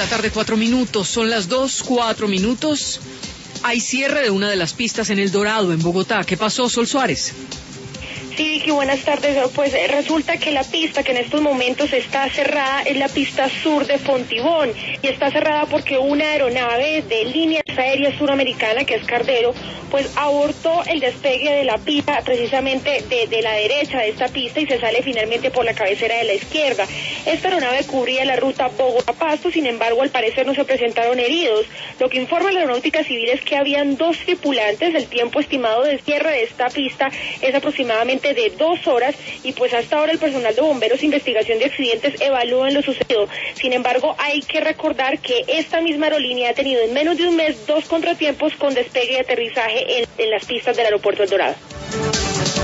la tarde, 4 minutos. Son las 2, 4 minutos. Hay cierre de una de las pistas en El Dorado, en Bogotá. ¿Qué pasó, Sol Suárez? Sí, Vicky, buenas tardes. Pues resulta que la pista que en estos momentos está cerrada es la pista sur de Fontibón, y está cerrada porque una aeronave de Líneas Aéreas Suramericana, que es Cardero, pues abortó el despegue de la pista precisamente de la derecha de esta pista y se sale finalmente por la cabecera de la izquierda. Esta aeronave cubría la ruta Bogotá-Pasto, sin embargo, al parecer no se presentaron heridos. Lo que informa la Aeronáutica Civil es que habían 2 tripulantes. El tiempo estimado de cierre de esta pista es aproximadamente de 2 horas, y pues hasta ahora el personal de bomberos e investigación de accidentes evalúan lo sucedido. Sin embargo, hay que recordar que esta misma aerolínea ha tenido en menos de un mes 2 contratiempos con despegue y aterrizaje en las pistas del aeropuerto El Dorado.